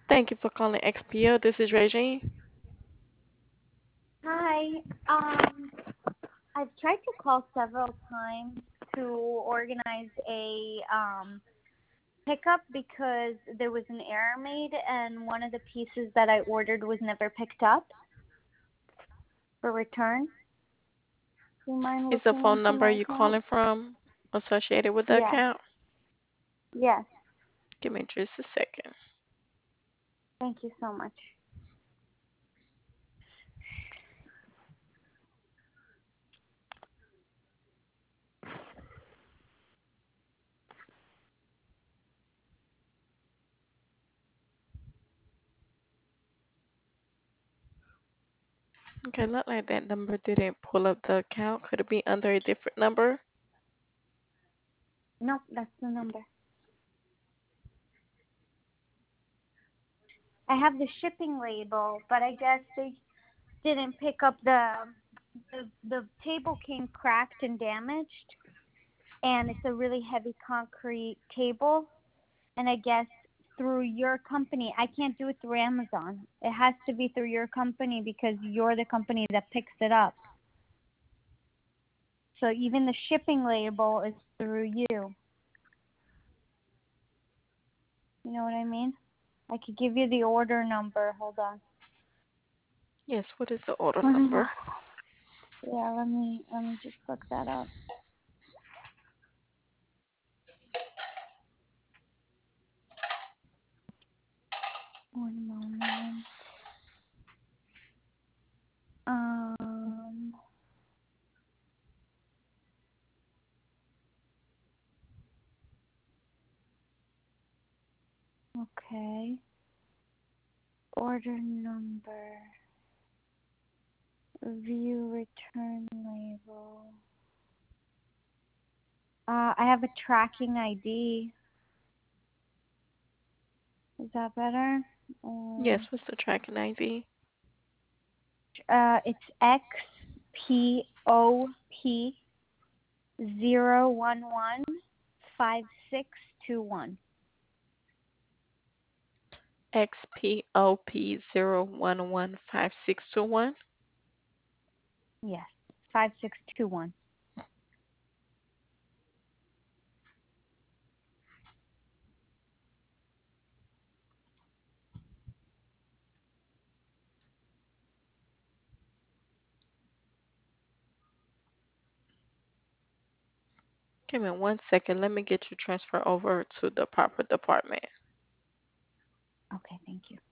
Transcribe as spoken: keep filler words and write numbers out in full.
Thank you for calling X P O. This is Regine. Hi. Um, I've tried to call several times to organize a um, pickup because there was an error made and one of the pieces that I ordered was never picked up for return. Do you mind Is the looking phone into number my you're account? calling from associated with the Yes. account? Yes. Give me just a second. Thank you so much. Okay, look like that number didn't pull up the account. Could it be under a different number? Nope, that's the number. I have the shipping label, but I guess they didn't pick up the the the table came cracked and damaged, and it's a really heavy concrete table. And I guess through your company, I can't do it through Amazon. It has to be through your company because you're the company that picks it up. So even the shipping label is through you. You know what I mean? I could give you the order number. Hold on. Yes, what is the order Let me number? yeah, let me let me just look that up. One moment. Um okay. Order number. View return label. Uh, I have a tracking I D. Is that better? Yes, Um, what's the tracking I D? uh, it's X P O P zero one one five six two one. X P O P zero one one five six two one. Yes, five six two one. Give me one second. Let me get you transferred over to the proper department. Okay, thank you.